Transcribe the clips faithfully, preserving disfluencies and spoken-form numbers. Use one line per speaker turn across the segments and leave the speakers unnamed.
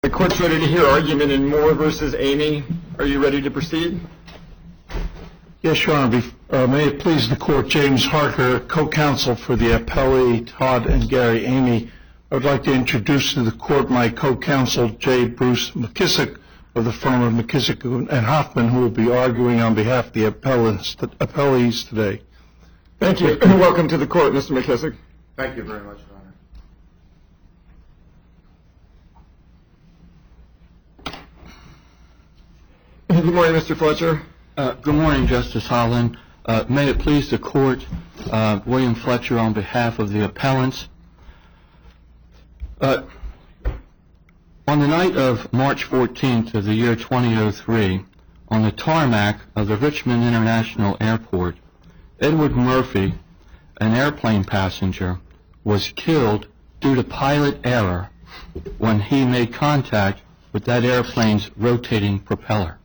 The court's ready to hear argument in Moore versus Amy. Are you ready to proceed?
Yes, Your Honor. Uh, may it please the court, James Harker, co-counsel for the appellee Todd and Gary Amy. I would like to introduce to the court my co-counsel, J. Bruce McKissick, of the firm of McKissick and Hoffman, who will be arguing on behalf of the appellants, appellees today.
Thank you. Welcome to the court, Mister McKissick.
Thank you very much, Your Honor.
Good morning, Mister Fletcher.
Uh, good morning, Justice Holland. Uh, may it please the court, uh, William Fletcher on behalf of the appellants. Uh, on the night of March fourteenth of the year two thousand three, on the tarmac of the Richmond International Airport, Edward Murphy, an airplane passenger, was killed due to pilot error when he made contact with that airplane's rotating propeller.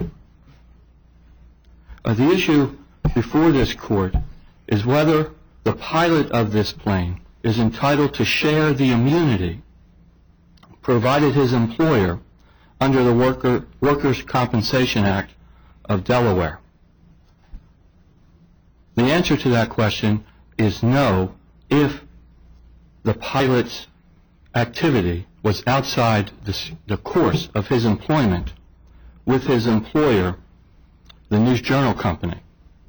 Uh, the issue before this court is whether the pilot of this plane is entitled to share the immunity provided his employer under the Worker, Workers' Compensation Act of Delaware. The answer to that question is no, if the pilot's activity was outside the, the course of his employment with his employer, the News Journal Company.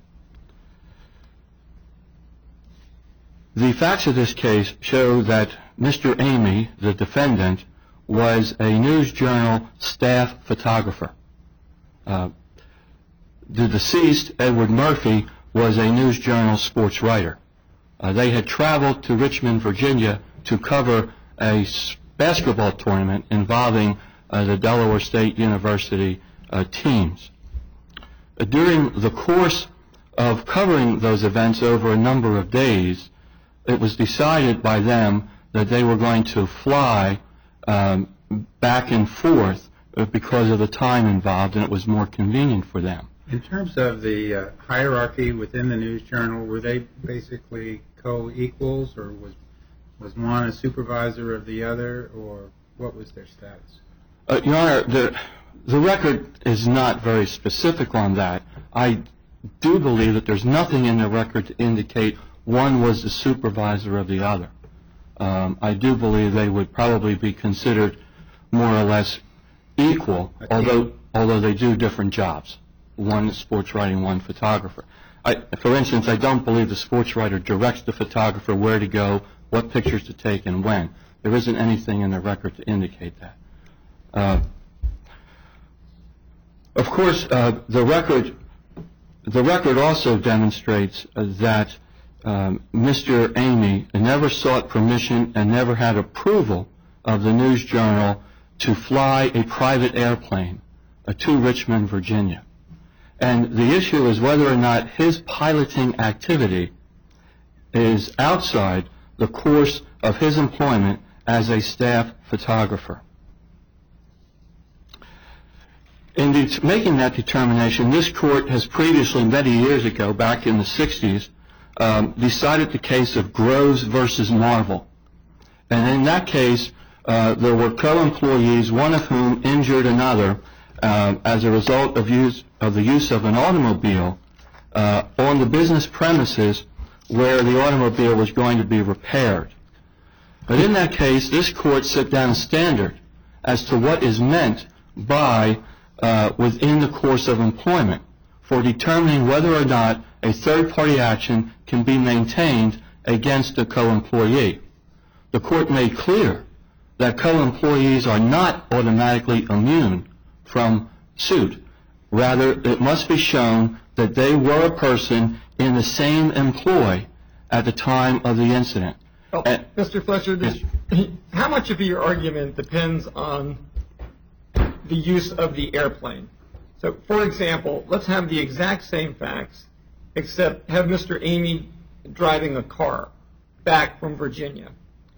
The facts of this case show that Mister Amy, the defendant, was a News Journal staff photographer. Uh, the deceased, Edward Murphy, was a News Journal sports writer. Uh, they had traveled to Richmond, Virginia to cover a basketball tournament involving uh, the Delaware State University uh, teams. Uh, during the course of covering those events over a number of days, it was decided by them that they were going to fly um, back and forth because of the time involved, and it was more convenient for them.
In terms of the uh, hierarchy within the News Journal, were they basically co-equals, or was was one a supervisor of the other, or what was their status?
Uh, Your Honor, the, the record is not very specific on that. I do believe that there's nothing in the record to indicate one was the supervisor of the other. Um, I do believe they would probably be considered more or less equal, although although they do different jobs. One is sports writing, one photographer. I, for instance, I don't believe the sports writer directs the photographer where to go, what pictures to take, and when. There isn't anything in the record to indicate that. Uh, of course, uh, the record the record also demonstrates uh, that um, Mister Amy never sought permission and never had approval of the News Journal to fly a private airplane uh, to Richmond, Virginia. And the issue is whether or not his piloting activity is outside the course of his employment as a staff photographer. In de- making that determination, this court has previously, many years ago, back in the sixties, um, decided the case of Groves versus Marvel. And in that case, uh, there were co-employees, one of whom injured another uh, as a result of use of the use of an automobile uh, on the business premises where the automobile was going to be repaired. But in that case, this court set down a standard as to what is meant by uh, within the course of employment for determining whether or not a third-party action can be maintained against a co-employee. The court made clear that co-employees are not automatically immune from suit. Rather, it must be shown that they were a person in the same employ at the time of the incident.
Well,
and,
Mister Fletcher, this, how much of your argument depends on the use of the airplane? So, for example, let's have the exact same facts, except have Mister Amy driving a car back from Virginia.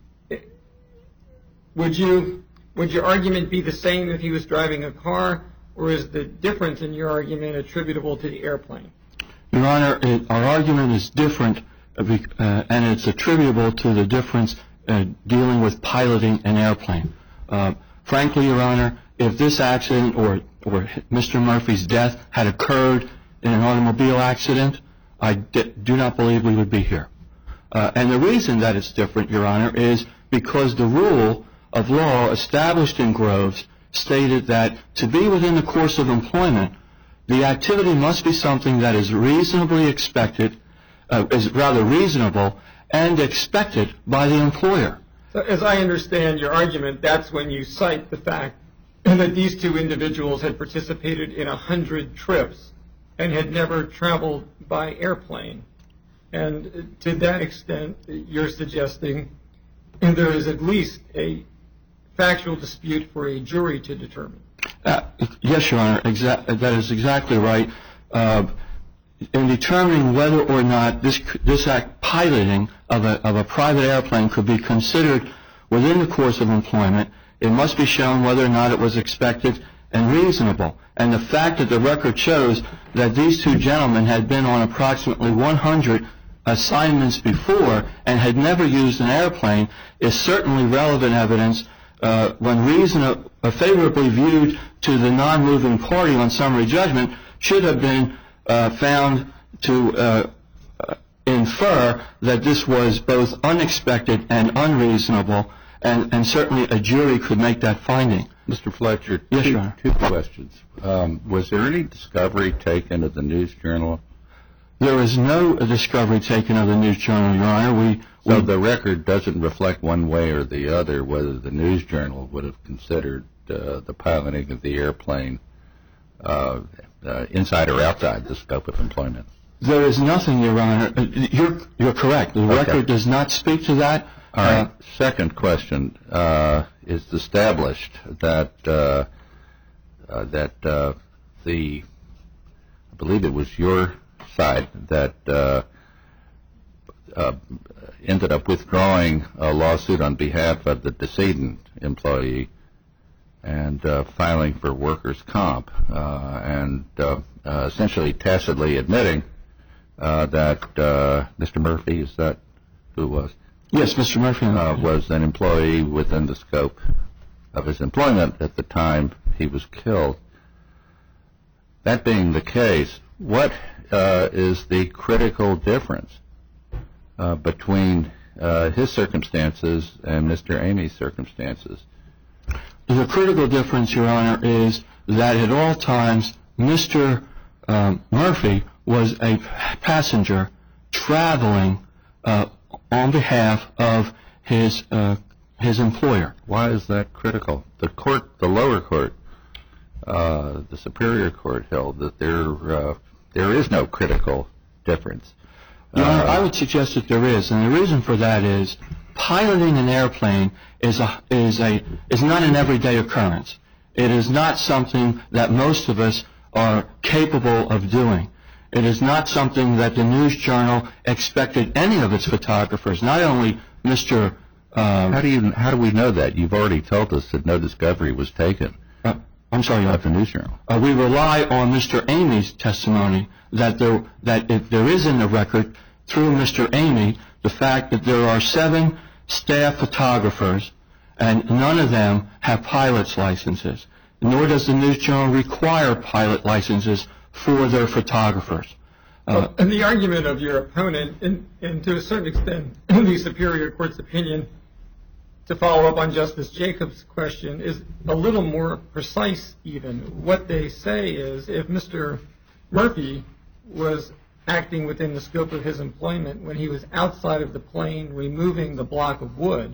Would you, would your argument be the same if he was driving a car, or is the difference in your argument attributable to the airplane?
Your Honor, it, our argument is different, uh, and it's attributable to the difference uh, dealing with piloting an airplane. Uh, frankly, Your Honor, if this accident or, or Mister Murphy's death had occurred in an automobile accident, I d- do not believe we would be here. Uh, and the reason that it's different, Your Honor, is because the rule of law established in Groves stated that to be within the course of employment, the activity must be something that is reasonably expected, uh, is rather reasonable and expected by the employer.
So as I understand your argument, that's when you cite the fact that these two individuals had participated in a hundred trips and had never traveled by airplane. And to that extent, you're suggesting there is at least a factual dispute for a jury to determine.
Uh, yes, Your Honor, exa- that is exactly right. Uh, in determining whether or not this this act piloting of a of a private airplane could be considered within the course of employment, it must be shown whether or not it was expected and reasonable. And the fact that the record shows that these two gentlemen had been on approximately one hundred assignments before and had never used an airplane is certainly relevant evidence uh, when reason uh, favorably viewed to the non-moving party on summary judgment should have been uh, found to uh, uh, infer that this was both unexpected and unreasonable, and, and certainly a jury could make that finding.
Mister Fletcher,
yes,
two,
Your Honor.
two questions. Um, was there any discovery taken of the News Journal?
There is no discovery taken of the News Journal, Your Honor. We,
So
we,
the record doesn't reflect one way or the other whether the News Journal would have considered uh, the piloting of the airplane uh, uh, inside or outside the scope of employment.
There is nothing, Your Honor. Uh, You're, you're correct. The
Okay.
record does not speak to that.
All right.
Uh,
Second question uh, is established that uh, uh, that uh, the I believe it was your side that uh, uh, ended up withdrawing a lawsuit on behalf of the decedent employee and uh, filing for workers' comp uh, and uh, uh, essentially tacitly admitting uh, that uh, Mister Murphy, is that who it was?
yes, Mister Murphy.
Uh, was an employee within the scope of his employment at the time he was killed. That being the case, what uh, is the critical difference uh, between uh, his circumstances and Mister Amy's circumstances?
The critical difference, Your Honor, is that at all times Mister Um, Murphy was a passenger traveling uh, on behalf of his uh, his employer.
Why is that critical? The court, the lower court, uh, the superior court held that there uh, there is no critical difference.
Your Honor,
Uh,
I would suggest that there is, and the reason for that is piloting an airplane is a is a is not an everyday occurrence. It is not something that most of us are capable of doing. It is not something that the News Journal expected any of its photographers, not only Mister Uh,
How do you how do we know that? You've already told us that no discovery was taken
uh, I'm sorry, Your
of the
Honor.
News Journal.
Uh, we rely on Mister Amy's testimony that there that if there is in the record through Mister Amy the fact that there are seven staff photographers and none of them have pilot's licenses, nor does the News Journal require pilot licenses for their photographers. Uh,
Well, and the argument of your opponent, and, and to a certain extent, the Superior Court's opinion, to follow up on Justice Jacobs' question, is a little more precise even. What they say is if Mister Murphy was acting within the scope of his employment when he was outside of the plane removing the block of wood,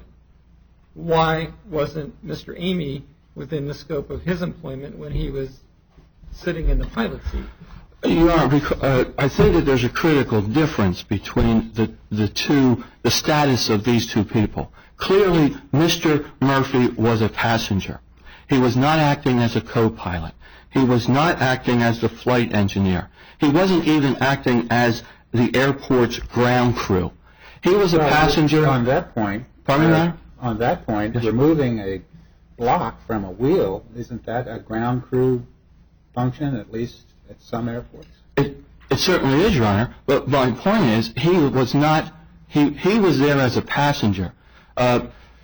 why wasn't Mister Amy within the scope of his employment when he was sitting in the pilot seat?
You are, uh, I think that there's a critical difference between the, the two, the status of these two people. Clearly, Mister Murphy was a passenger. He was not acting as a co-pilot. He was not acting as the flight engineer. He wasn't even acting as the airport's ground crew. He was a
Well,
passenger.
On that point,
Pardon me,
uh,
Your Honor?
on that point,
Yes.
removing a block from a wheel, isn't that a ground crew function, at least at some airports?
It, it certainly is, Your Honor. But my point is, he was not. He he was there as a passenger. Uh,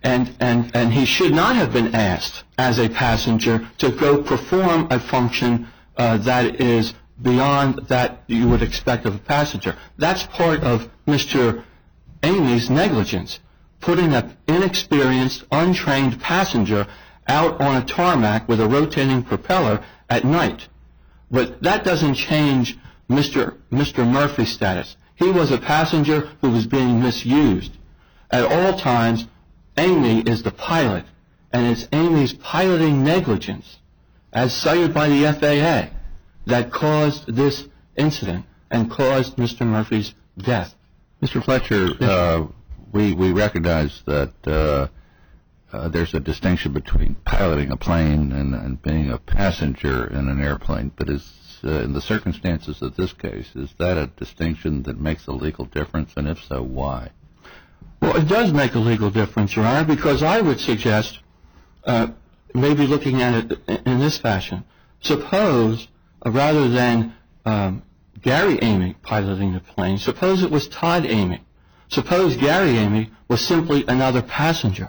And, and, and he should not have been asked as a passenger to go perform a function uh, that is beyond that you would expect of a passenger. That's part of Mister Amy's negligence, putting an inexperienced, untrained passenger out on a tarmac with a rotating propeller at night. But that doesn't change Mister Mister Murphy's status. He was a passenger who was being misused. At all times, Amy is the pilot, and it's Amy's piloting negligence, as cited by the F A A, that caused this incident and caused Mister Murphy's death.
Mister Fletcher, uh, we, we recognize that uh, uh, there's a distinction between piloting a plane and, and being a passenger in an airplane, but is, uh, in the circumstances of this case, is that a distinction that makes a legal difference, and if so, why?
Well, it does make a legal difference, Your Honor, because I would suggest uh, maybe looking at it in this fashion. Suppose, uh, rather than um, Gary Amy piloting the plane, suppose it was Todd Amy. Suppose Gary Amy was simply another passenger.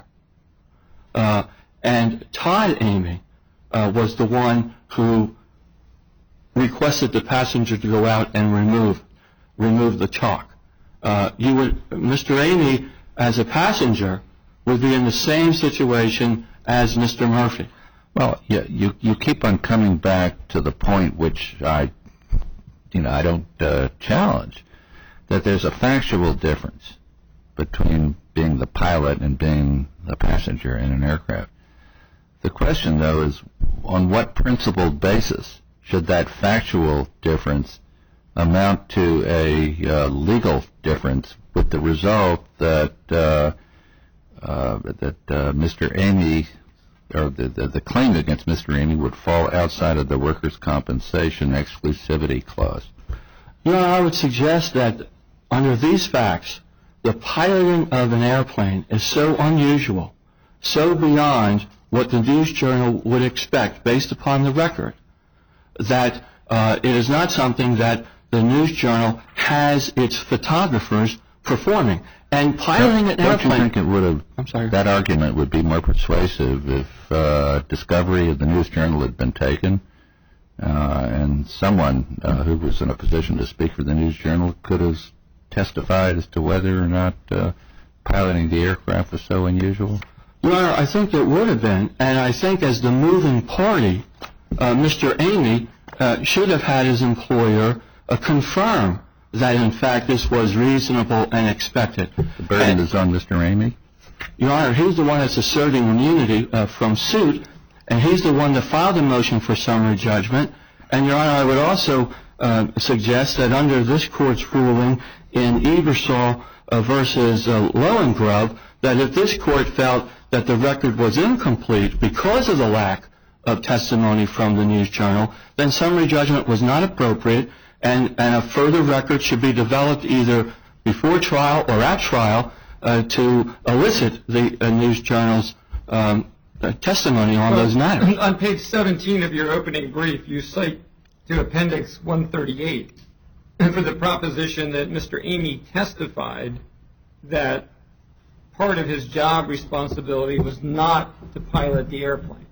Uh, and Todd Amy uh, was the one who requested the passenger to go out and remove remove the chalk. Uh, you would, Mister Amy, as a passenger, would be in the same situation as Mister Murphy.
Well, yeah, you you keep on coming back to the point which I, you know, I don't uh, challenge, that there's a factual difference between being the pilot and being the passenger in an aircraft. The question, though, is on what principled basis should that factual difference amount to a uh, legal difference, with the result that uh, uh, that uh, Mister Amy, or the, the the claim against Mister Amy, would fall outside of the workers' compensation exclusivity clause?
You know, I would suggest that under these facts, the piloting of an airplane is so unusual, so beyond what the News Journal would expect based upon the record, that uh, it is not something that the News Journal has its photographers performing. And piloting an
Don't
airplane...
you think it would have,
I'm sorry.
that argument would be more persuasive if uh, discovery of the News Journal had been taken, uh, and someone uh, who was in a position to speak for the News Journal could have testified as to whether or not uh, piloting the aircraft was so unusual?
Your Honor, I think it would have been, and I think as the moving party, uh, Mister Amy uh, should have had his employer uh, confirm that, in fact, this was reasonable and expected.
The burden
and,
is on Mister Amy?
Your Honor, he's the one that's asserting immunity uh, from suit, and he's the one that filed the motion for summary judgment. And, Your Honor, I would also uh, suggest that under this Court's ruling in Ebersol uh, versus uh, Lowengrove, that if this Court felt that the record was incomplete because of the lack of testimony from the News Journal, then summary judgment was not appropriate, and, and a further record should be developed either before trial or at trial uh, to elicit the uh, News Journal's um, uh, testimony on
Well,
those matters.
On page seventeen of your opening brief, you cite to Appendix one thirty-eight for the proposition that Mister Amy testified that part of his job responsibility was not to pilot the airplane.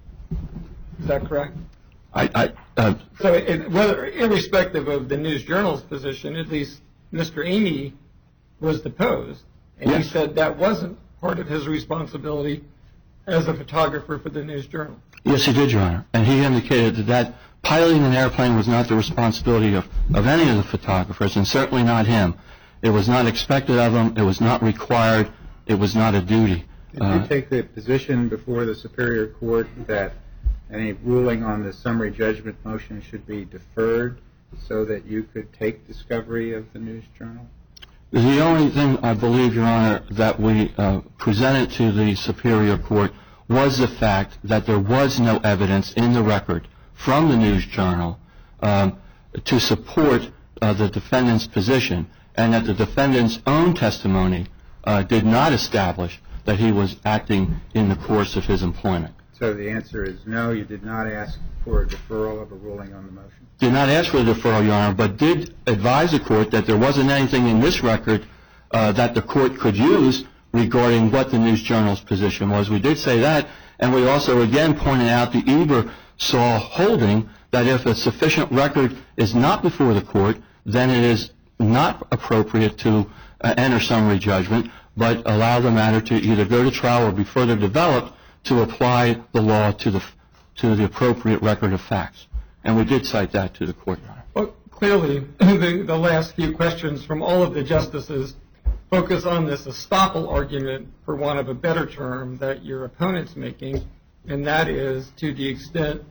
Is that correct?
I, I, uh,
So it, whether, irrespective of the News Journal's position, at least Mister Amy was deposed, and he
Yes.
said that wasn't part of his responsibility as a photographer for the News Journal.
Yes, he did, Your Honor. And he indicated that, that piloting an airplane was not the responsibility of, of any of the photographers, and certainly not him. It was not expected of him. It was not required. It was not a duty.
Did
Uh,
you take the position before the Superior Court that any ruling on the summary judgment motion should be deferred so that you could take discovery of the News Journal?
The only thing, I believe, Your Honor, that we uh, presented to the Superior Court was the fact that there was no evidence in the record from the News Journal um, to support uh, the defendant's position, and that the defendant's own testimony uh, did not establish that he was acting in the course of his employment.
So the answer is no, you did not ask for a deferral of a ruling on the motion.
Did not ask for a deferral, Your Honor, but did advise the court that there wasn't anything in this record uh, that the court could use regarding what the News Journal's position was. We did say that, and we also again pointed out the Ebersol holding that if a sufficient record is not before the court, then it is not appropriate to uh, enter summary judgment, but allow the matter to either go to trial or be further developed to apply the law to the to the appropriate record of facts. And we did cite that to the court, Your Honor.
Well, clearly, the, the last few questions from all of the justices focus on this estoppel argument, for want of a better term, that your opponent's making, and that is to the extent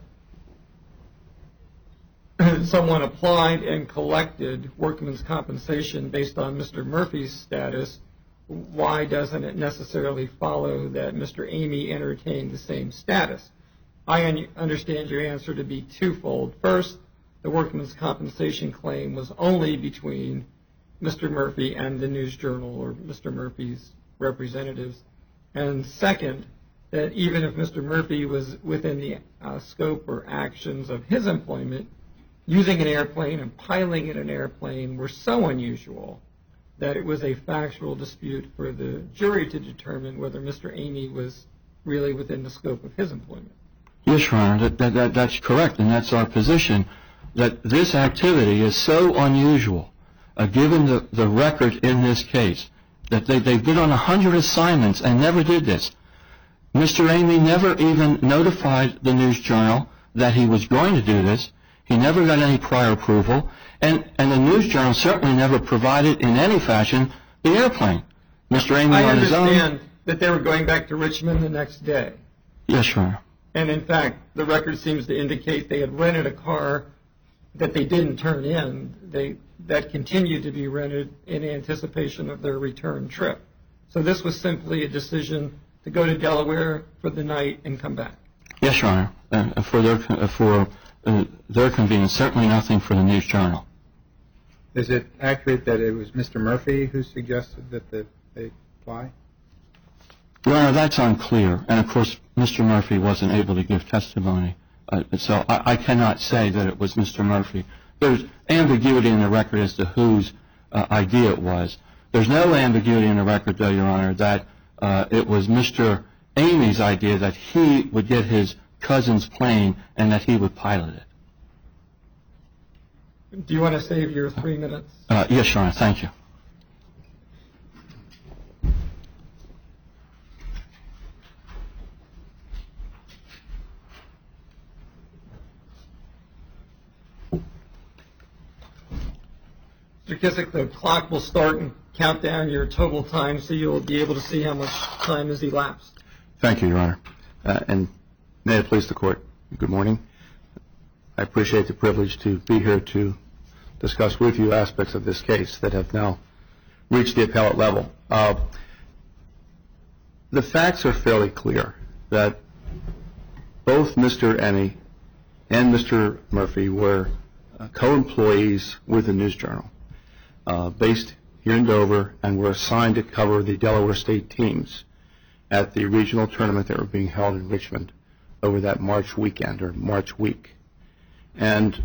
someone applied and collected workman's compensation based on Mister Murphy's status, why doesn't it necessarily follow that Mister Amy entertained the same status? I un- understand your answer to be twofold. First, the workman's compensation claim was only between Mister Murphy and the News Journal or Mister Murphy's representatives. And second, that even if Mister Murphy was within the uh, scope or actions of his employment, using an airplane and piloting in an airplane were so unusual that it was a factual dispute for the jury to determine whether Mister Amy was really within the scope of his employment.
Yes, Your Honor, that, that, that, that's correct, and that's our position, that this activity is so unusual, uh, given the, the record in this case, that they, they've been on one hundred assignments and never did this. Mister Amy never even notified the News Journal that he was going to do this. He never got any prior approval, and, and the News Journal certainly never provided in any fashion the airplane. Mister Amy
I
on his own.
I understand that they were going back to Richmond the next day.
Yes, Your Honor.
And in fact, the record seems to indicate they had rented a car that they didn't turn in. They that continued to be rented in anticipation of their return trip. So this was simply a decision to go to Delaware for the night and come back.
Yes, Your Honor. Uh, for their uh, for uh, their convenience, certainly nothing for the News Journal.
Is it accurate that it was Mister Murphy who suggested that the, they apply?
Your Honor, that's unclear. And, of course, Mister Murphy wasn't able to give testimony. Uh, so I, I cannot say that it was Mister Murphy. There's ambiguity in the record as to whose uh, idea it was. There's no ambiguity in the record, though, Your Honor, that uh, it was Mister Amy's idea that he would get his cousin's plane and that he would pilot it.
Do you want to save your three minutes?
Uh, yes, Your Honor. Thank you.
Mister Kissick, the clock will start and count down your total time, so you'll be able to see how much time has elapsed.
Thank you, Your Honor. Uh, and may it please the Court, good morning. I appreciate the privilege to be here to discuss with you aspects of this case that have now reached the appellate level. Uh, the facts are fairly clear that both Mister Amy and Mister Murphy were uh, co-employees with the News Journal, uh, based here in Dover, and were assigned to cover the Delaware State teams at the regional tournament that were being held in Richmond over that March weekend or March week. And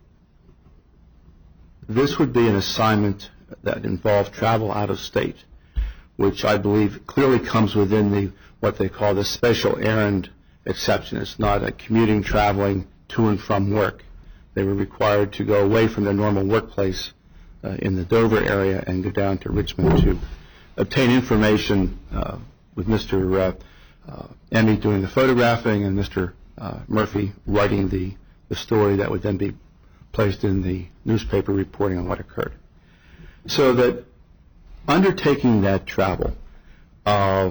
this would be an assignment that involved travel out of state, which I believe clearly comes within the what they call the special errand exception. It's not a commuting, traveling to and from work. They were required to go away from their normal workplace uh, in the Dover area and go down to Richmond to obtain information uh, with Mister Uh, uh, Emmy doing the photographing and Mister Uh, Murphy writing the, the story that would then be placed in the newspaper reporting on what occurred. So that undertaking that travel, uh,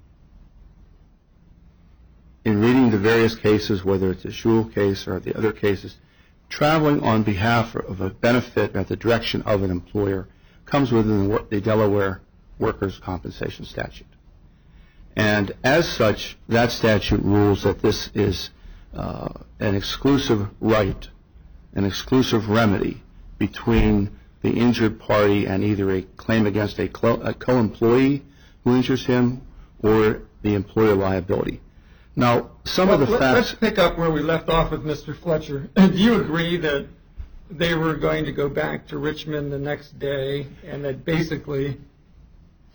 in reading the various cases, whether it's the Schul case or the other cases, traveling on behalf of a benefit at the direction of an employer comes within the, the Delaware Workers' Compensation Statute. And as such, that statute rules that this is uh, an exclusive right, an exclusive remedy between the injured party and either a claim against a, clo- a co-employee who injures him or the employer liability. Now, some
well,
of the
let,
facts...
Let's pick up where we left off with Mister Fletcher. Do you agree that they were going to go back to Richmond the next day and that basically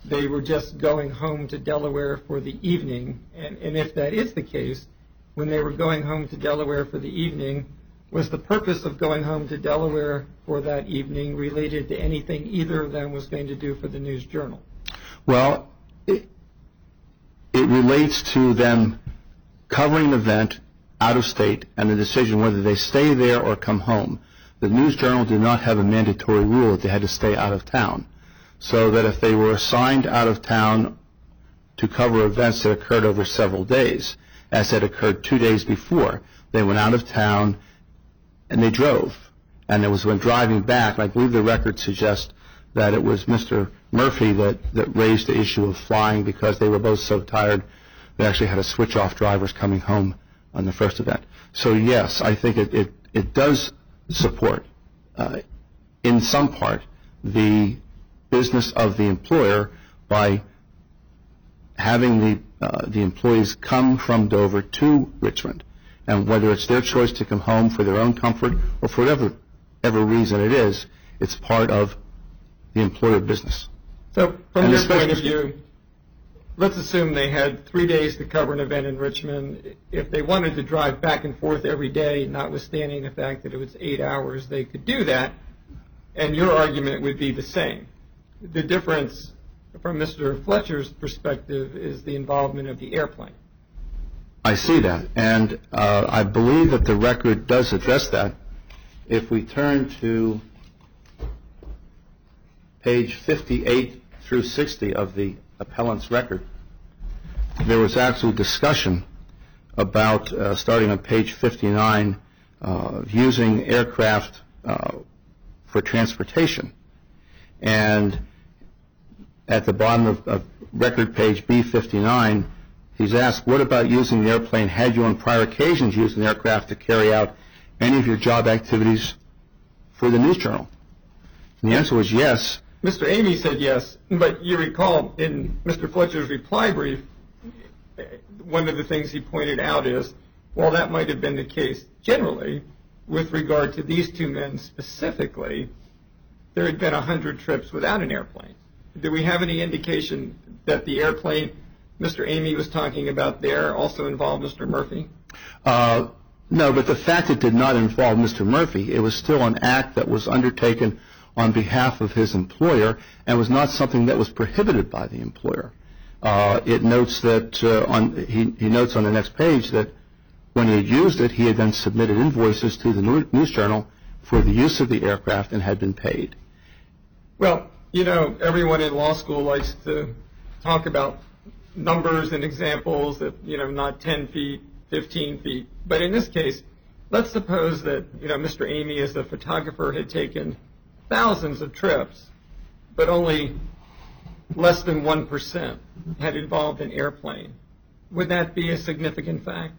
they were just going home to Delaware for the evening. And, and if that is the case, when they were going home to Delaware for the evening, was the purpose of going home to Delaware for that evening related to anything either of them was going to do for the News Journal?
Well, it, it relates to them covering an event out of state and the decision whether they stay there or come home. The News Journal did not have a mandatory rule that they had to stay out of town, so that if they were assigned out of town to cover events that occurred over several days, as had occurred two days before, they went out of town and they drove. And it was when driving back, I believe the record suggests that it was Mister Murphy that, that raised the issue of flying because they were both so tired they actually had to switch off drivers coming home on the first event. So yes, I think it, it, it does support, uh, in some part, the business of the employer by having the, uh, the employees come from Dover to Richmond. And whether it's their choice to come home for their own comfort or for whatever, whatever reason it is, it's part of the employer business.
So from
And
your
especially-
point of view, let's assume they had three days to cover an event in Richmond. If they wanted to drive back and forth every day, notwithstanding the fact that it was eight hours, they could do that, and your argument would be the same. The difference from Mister Fletcher's perspective is the involvement of the airplane.
I see that, and uh, I believe that the record does address that. If we turn to page fifty-eight through sixty of the appellant's record, there was actual discussion about, uh, starting on page fifty-nine, uh, using aircraft uh, for transportation. And at the bottom of, of record page B fifty-nine, he's asked, what about using the airplane? Had you on prior occasions used an aircraft to carry out any of your job activities for the News Journal? And the answer was yes.
Mister Amy said yes, but you recall in Mister Fletcher's reply brief, one of the things he pointed out is, well, that might have been the case generally with regard to these two men specifically, there had been one hundred trips without an airplane. Do we have any indication that the airplane Mister Amy was talking about there also involved Mister Murphy?
Uh, no, but the fact it did not involve Mister Murphy, it was still an act that was undertaken on behalf of his employer and was not something that was prohibited by the employer. Uh, it notes that uh, on he, he notes on the next page that when he had used it, he had then submitted invoices to the News Journal for the use of the aircraft and had been paid.
Well, you know, everyone in law school likes to talk about numbers and examples that, you know, not ten feet, fifteen feet. But in this case, let's suppose that, you know, Mister Amy as a photographer had taken thousands of trips, but only less than one percent had involved an airplane. Would that be a significant fact?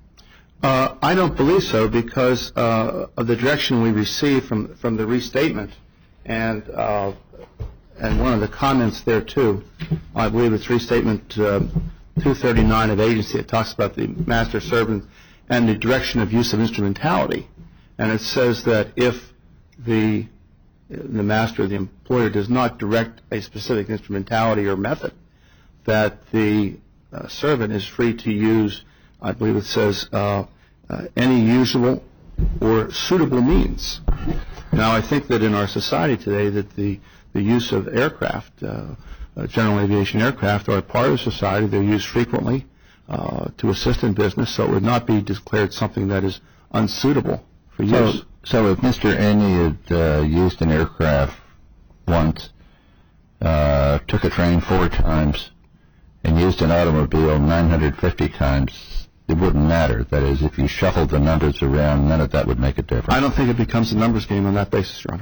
Uh, I don't believe so because uh, of the direction we received from, from the restatement and uh, and one of the comments there too. I believe it's restatement uh, two thirty-nine of agency. It talks about the master servant and the direction of use of instrumentality. And it says that if the the master, the employer, does not direct a specific instrumentality or method, that the uh, servant is free to use, I believe it says, uh, uh, any usual or suitable means. Now, I think that in our society today that the, the use of aircraft, uh, uh, general aviation aircraft, are a part of society. They're used frequently uh, to assist in business, so it would not be declared something that is unsuitable for use.
So, so if Mister Amy had uh, used an aircraft once, uh, took a train four times, and used an automobile nine hundred fifty times, it wouldn't matter. That is, if you shuffled the numbers around, none of that would make a difference.
I don't think it becomes a numbers game on that basis, Your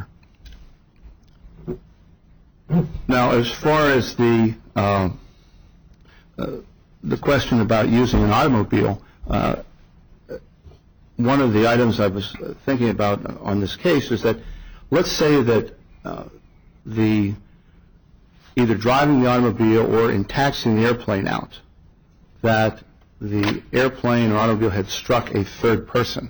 Honor. Now, as far as the uh, uh, the question about using an automobile, uh, one of the items I was thinking about on this case is that let's say that uh, the either driving the automobile or in taxiing the airplane out, that the airplane or automobile had struck a third person.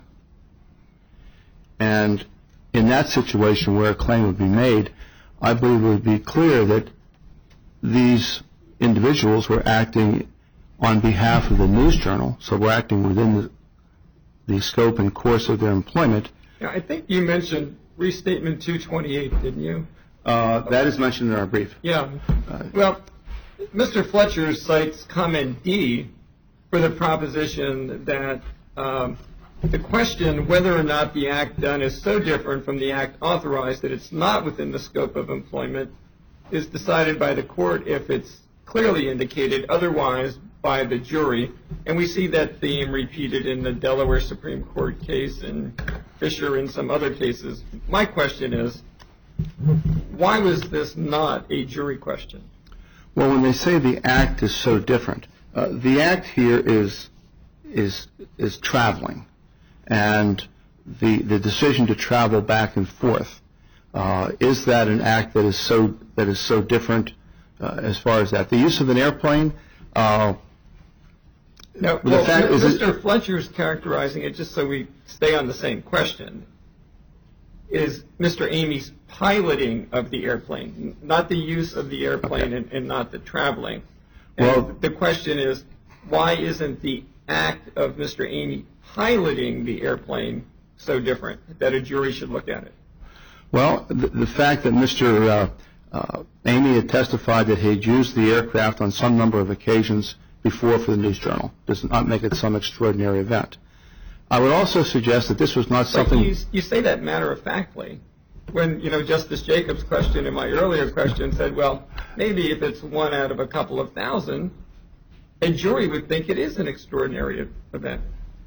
And in that situation where a claim would be made, I believe it would be clear that these individuals were acting on behalf of the News Journal, so we're acting within the, the scope and course of their employment.
Yeah, I think you mentioned Restatement two twenty-eight, didn't you?
Uh, that is mentioned in our brief.
Yeah. Well, Mister Fletcher cites comment D for the proposition that um, the question whether or not the act done is so different from the act authorized that it's not within the scope of employment is decided by the court if it's clearly indicated otherwise by the jury. And we see that theme repeated in the Delaware Supreme Court case and Fisher in some other cases. My question is, why was this not a jury question?
Well, when they say the act is so different, uh, the act here is is is traveling, and the the decision to travel back and forth, uh, is that an act that is so that is so different uh, as far as that? The use of an airplane. Uh,
Now,
the
well,
fact is
Mister
it-
Fletcher's characterizing it, just so we stay on the same question, is Mister Amy's piloting of the airplane, not the use of the airplane and, and not the traveling. And
Well-
the question is, why isn't the act of Mister Amy piloting the airplane so different that a jury should look at it?
Well, the, the fact that Mister Uh, uh, Amy had testified that he had used the aircraft on some number of occasions before for the News Journal does not make it some extraordinary event. I would also suggest that this was not
But
something.
you, you say that matter-of-factly. When, you know, Justice Jacobs' question in my earlier question said, well, maybe if it's one out of a couple of thousand, a jury would think it is an extraordinary event.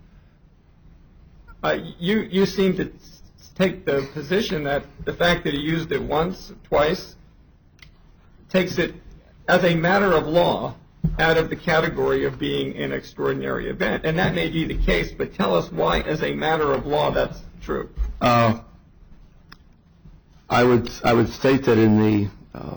Uh, you, you seem to take the position that the fact that he used it once, twice, takes it as a matter of law out of the category of being an extraordinary event. And that may be the case, but tell us why, as a matter of law, that's true.
Uh, I would I would state that in the uh,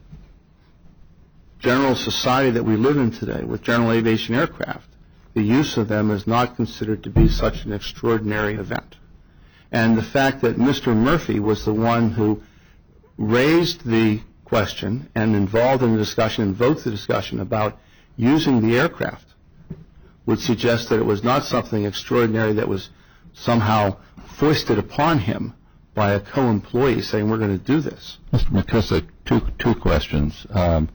general society that we live in today, with general aviation aircraft, the use of them is not considered to be such an extraordinary event. And the fact that Mister Murphy was the one who raised the question and involved in the discussion, invoked the discussion about using the aircraft, would suggest that it was not something extraordinary that was somehow foisted upon him by a co-employee saying, we're going to do this.
Mister McKissick, two, two questions. Um,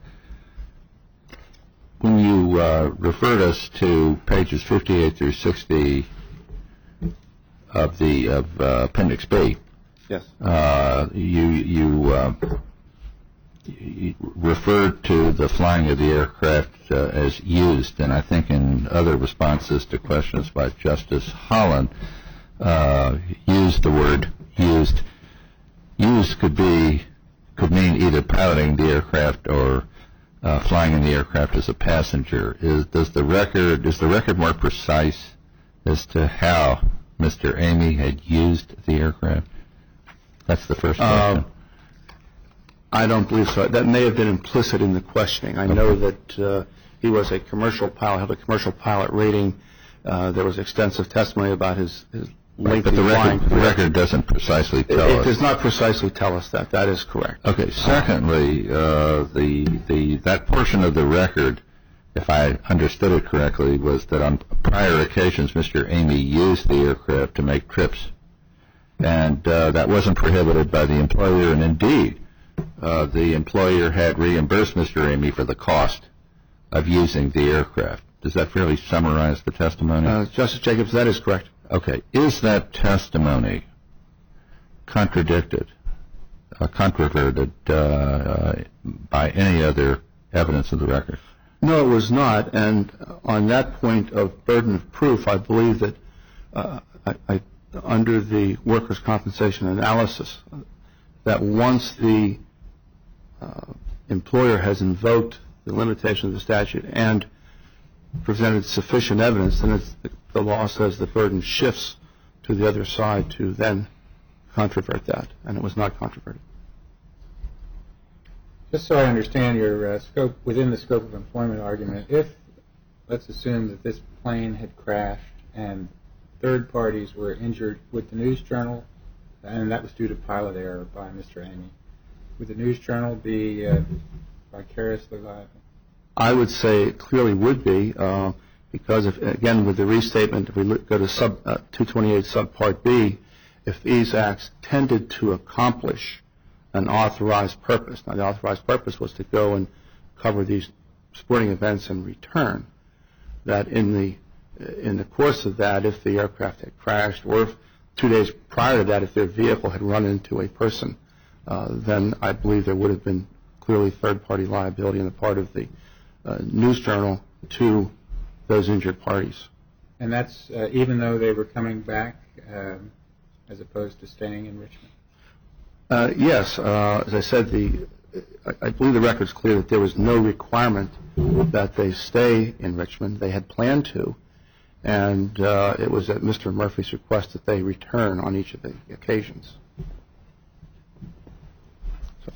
when you uh, referred us to pages fifty-eight through sixty of the of uh, Appendix B,
Yes.
uh, you you, uh, you referred to the flying of the aircraft uh, as used, and I think in other responses to questions by Justice Holland, uh, used the word used. Used could be could mean either piloting the aircraft or uh, flying in the aircraft as a passenger. Is does the record is the record more precise as to how Mister Amy had used the aircraft? That's the first question.
Uh, I don't believe so. That may have been implicit in the questioning. I know that uh, he was a commercial pilot, had a commercial pilot rating. Uh, there was extensive testimony about his, his lengthy
But the
flying.
record, the record doesn't precisely tell
It
us.
does not precisely tell us that. That is correct.
Okay. Secondly, uh, the the that portion of the record, if I understood it correctly, was that on prior occasions Mister Amy used the aircraft to make trips, and uh, that wasn't prohibited by the employer. And indeed, uh, the employer had reimbursed Mister Amy for the cost of using the aircraft. Does that fairly summarize the testimony?
Uh, Justice Jacobs, that is correct.
Okay. Is that testimony contradicted, uh, controverted uh, uh, by any other evidence of the record?
No, it was not. And on that point of burden of proof, I believe that uh, I, I, under the workers' compensation analysis, that once the uh, employer has invoked the limitation of the statute and presented sufficient evidence, then it's, the law says the burden shifts to the other side to then controvert that, and it was not controverted.
Just so I understand your uh, scope, within the scope of employment argument, if, let's assume that this plane had crashed and third parties were injured, would the News Journal, and that was due to pilot error by Mister Amy, would the News Journal be uh, vicariously liable?
I would say it clearly would be, uh, because, if, again, with the restatement, if we look, go to sub, uh, two twenty-eight subpart B, if these acts tended to accomplish an authorized purpose, now the authorized purpose was to go and cover these sporting events and return, that in the in the course of that, if the aircraft had crashed, or if two days prior to that, if their vehicle had run into a person, uh, then I believe there would have been clearly third-party liability on the part of the uh, News Journal to those injured parties.
And that's uh, even though they were coming back um, as opposed to staying in Richmond?
Uh, yes. Uh, as I said, the I, I believe the record's clear that there was no requirement that they stay in Richmond. They had planned to, and uh, it was at Mister Murphy's request that they return on each of the occasions. So.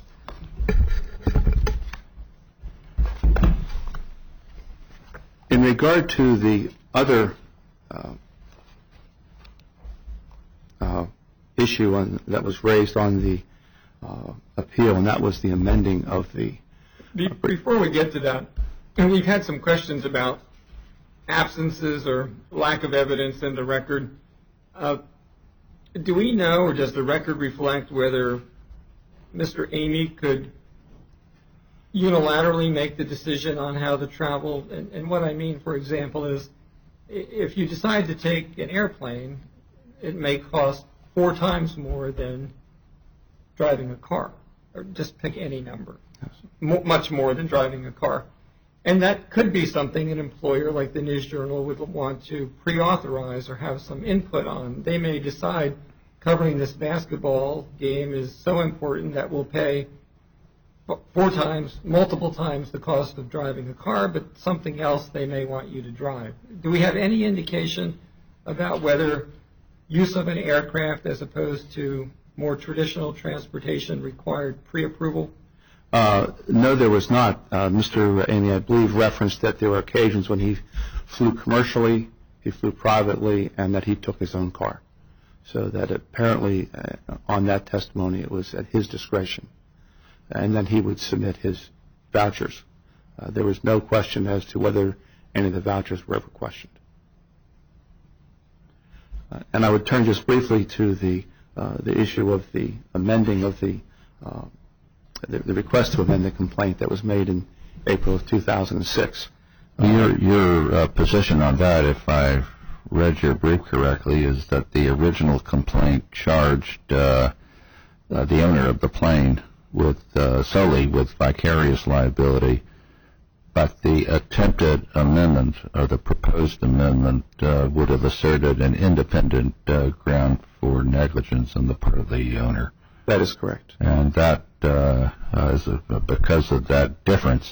In regard to the other uh, uh, issue on, that was raised on the uh, appeal, and that was the amending of the...
Be- Before we get to that, and we've had some questions about absences or lack of evidence in the record. Uh, do we know, or does the record reflect whether Mister Amy could unilaterally make the decision on how to travel? And, and what I mean, for example, is if you decide to take an airplane, it may cost four times more than driving a car, or just pick any number, M- much more than driving a car. And that could be something an employer like the News Journal would want to pre-authorize or have some input on. They may decide covering this basketball game is so important that we'll pay four times, multiple times the cost of driving a car, but something else they may want you to drive. Do we have any indication about whether use of an aircraft as opposed to more traditional transportation required pre-approval?
Uh, no, there was not. Uh, Mister Amy, I believe, referenced that there were occasions when he flew commercially, he flew privately, and that he took his own car. So that apparently uh, on that testimony it was at his discretion. And then he would submit his vouchers. Uh, there was no question as to whether any of the vouchers were ever questioned. Uh, and I would turn just briefly to the uh, the issue of the amending of the, uh, the the request to amend the complaint that was made in April of two thousand six.
Uh, your your uh, position on that, if I read your brief correctly, is that the original complaint charged uh, uh, the owner of the plane with uh, solely with vicarious liability, but the attempted amendment or the proposed amendment uh, would have asserted an independent uh, ground for negligence on the part of the owner.
That is correct.
And that uh, uh, is a, because of that difference,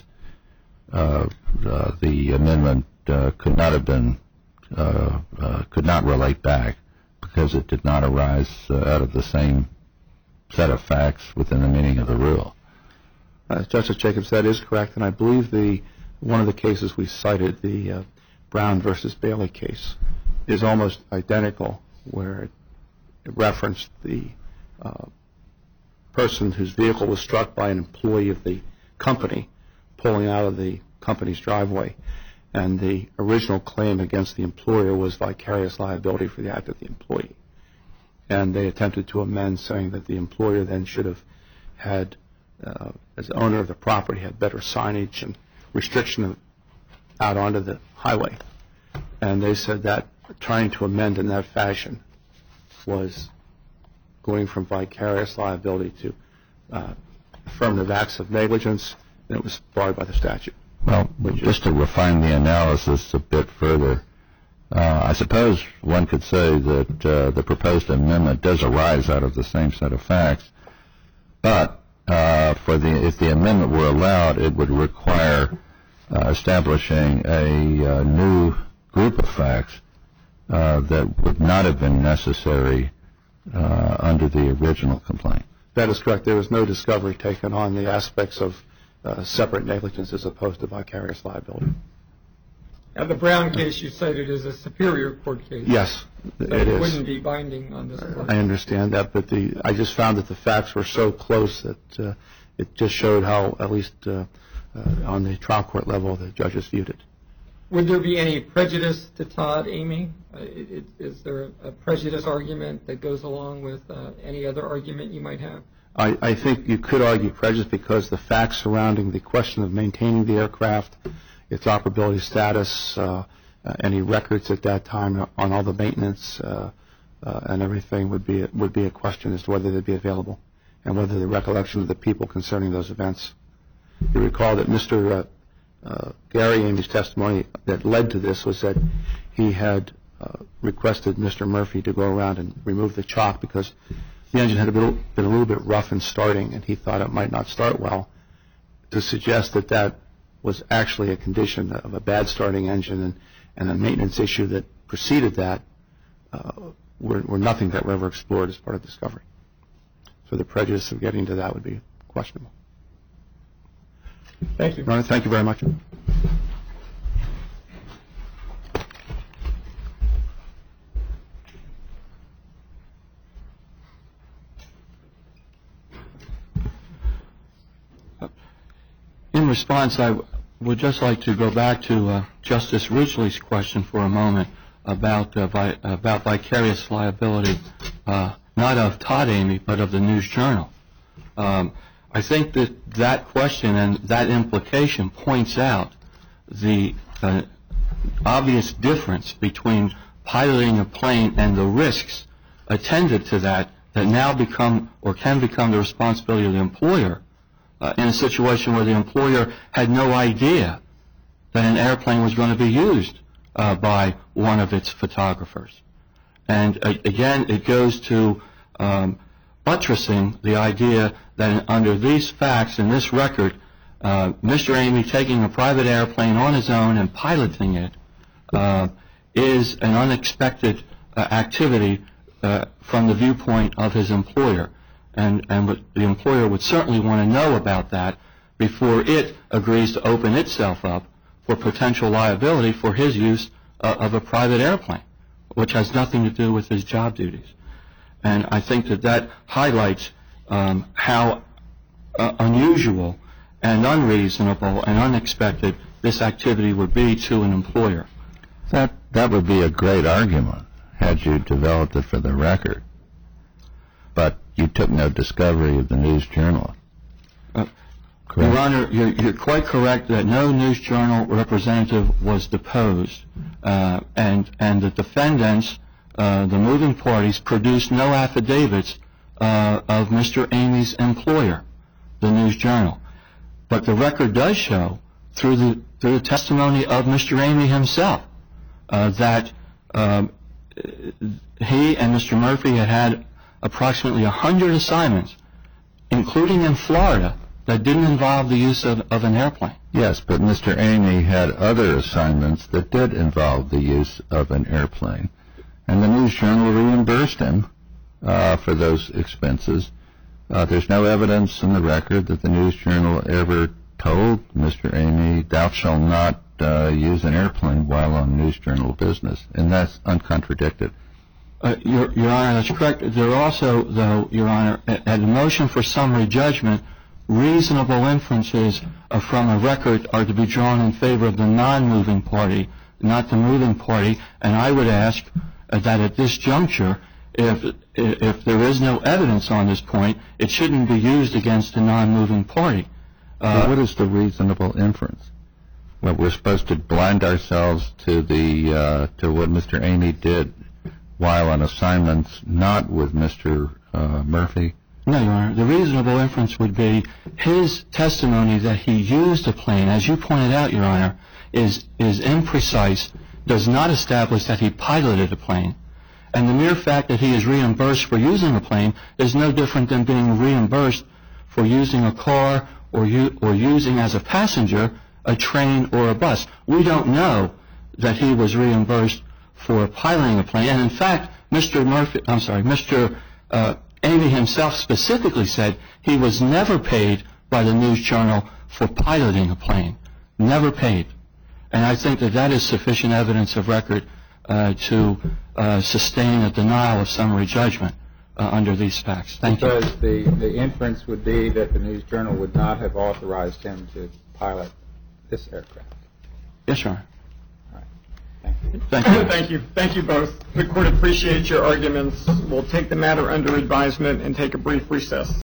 uh, uh, the amendment uh, could not have been uh, uh, could not relate back because it did not arise uh, out of the same set of facts within the meaning of the rule.
Uh, Justice Jacobs, that is correct, and I believe the one of the cases we cited, the uh, Brown versus Bailey case, is almost identical, where it, it referenced the uh, person whose vehicle was struck by an employee of the company pulling out of the company's driveway, and the original claim against the employer was vicarious liability for the act of the employee. And they attempted to amend, saying that the employer then should have had, uh, as owner of the property, had better signage and restriction of out onto the highway. And they said that trying to amend in that fashion was going from vicarious liability to uh, affirmative acts of negligence, and it was barred by the statute.
Well, just to refine the analysis a bit further, Uh, I suppose one could say that uh, the proposed amendment does arise out of the same set of facts, but uh, for the if the amendment were allowed, it would require uh, establishing a uh, new group of facts uh, that would not have been necessary uh, under the original complaint.
That is correct. There was no discovery taken on the aspects of uh, separate negligence as opposed to vicarious liability.
Now, the Brown case you cited is a Superior Court case.
Yes,
so
it,
it
is.
wouldn't be binding on this court.
I understand that, but the I just found that the facts were so close that uh, it just showed how at least uh, uh, on the trial court level, the judges viewed it.
Would there be any prejudice to Todd, Amy? Uh, is, is there a prejudice argument that goes along with uh, any other argument you might have?
I, I think you could argue prejudice because the facts surrounding the question of maintaining the aircraft, its operability status, uh, uh, any records at that time on all the maintenance uh, uh, and everything would be would be a question as to whether they'd be available and whether the recollection of the people concerning those events. You recall that Mister Uh, uh, Gary Amy's testimony that led to this was that he had uh, requested Mister Murphy to go around and remove the chock because the engine had been a little bit rough in starting and he thought it might not start well, to suggest that that was actually a condition of a bad starting engine and, and a maintenance issue that preceded that uh, were, were nothing that were ever explored as part of discovery. So the prejudice of getting to that would be questionable.
Thank you.
Your Honor, thank you very much.
In response, I w- would just like to go back to uh, Justice Ridgely's question for a moment about uh, vi- about vicarious liability, uh, not of Todd Amy, but of the News Journal. Um, I think that that question and that implication points out the uh, obvious difference between piloting a plane and the risks attended to that that now become or can become the responsibility of the employer uh, in a situation where the employer had no idea that an airplane was going to be used uh, by one of its photographers. And uh, again, it goes to um, buttressing the idea that under these facts and this record, uh, Mister Amy taking a private airplane on his own and piloting it uh, is an unexpected uh, activity uh, from the viewpoint of his employer. And, and the employer would certainly want to know about that before it agrees to open itself up for potential liability for his use uh, of a private airplane, which has nothing to do with his job duties. And I think that that highlights um, how uh, unusual and unreasonable and unexpected this activity would be to an employer.
That that would be a great argument had you developed it for the record. But you took no discovery of the News Journal.
Uh, Your Honor, you're, you're quite correct that no News Journal representative was deposed, uh, and and the defendants, uh, the moving parties, produced no affidavits uh, of Mister Amy's employer, the News Journal. But the record does show through the through the testimony of Mister Amy himself uh, that um, he and Mister Murphy had had approximately one hundred assignments, including in Florida, that didn't involve the use of, of an airplane.
Yes, but Mister Amy had other assignments that did involve the use of an airplane. And the News Journal reimbursed him uh, for those expenses. Uh, there's no evidence in the record that the News Journal ever told Mister Amy, thou shalt not uh, use an airplane while on News Journal business. And that's uncontradicted.
Uh, Your, Your Honor, that's correct. There are also, though, Your Honor, at, at a motion for summary judgment, reasonable inferences uh, from a record are to be drawn in favor of the non-moving party, not the moving party. And I would ask uh, that at this juncture, if if there is no evidence on this point, it shouldn't be used against the non-moving party. Uh,
well, what is the reasonable inference? Well, we're supposed to blind ourselves to the uh, to what Mister Amy did while on assignments not with Mister Uh, Murphy?
No, Your Honor. The reasonable inference would be his testimony that he used a plane, as you pointed out, Your Honor, is is imprecise, does not establish that he piloted a plane. And the mere fact that he is reimbursed for using a plane is no different than being reimbursed for using a car or u- or using as a passenger a train or a bus. We don't know that he was reimbursed for piloting a plane. And in fact, Mister Murphy, I'm sorry, Mister Uh, Amy himself specifically said he was never paid by the News Journal for piloting a plane. Never paid. And I think that that is sufficient evidence of record uh, to uh, sustain a denial of summary judgment uh, under these facts. Thank
because
you.
Because the, the inference would be that the News Journal would not have authorized him to pilot this aircraft.
Yes, Your Honor.
Thank you.
Thank you.
Thank you. Thank you both. The court appreciates your arguments. We'll take the matter under advisement and take a brief recess.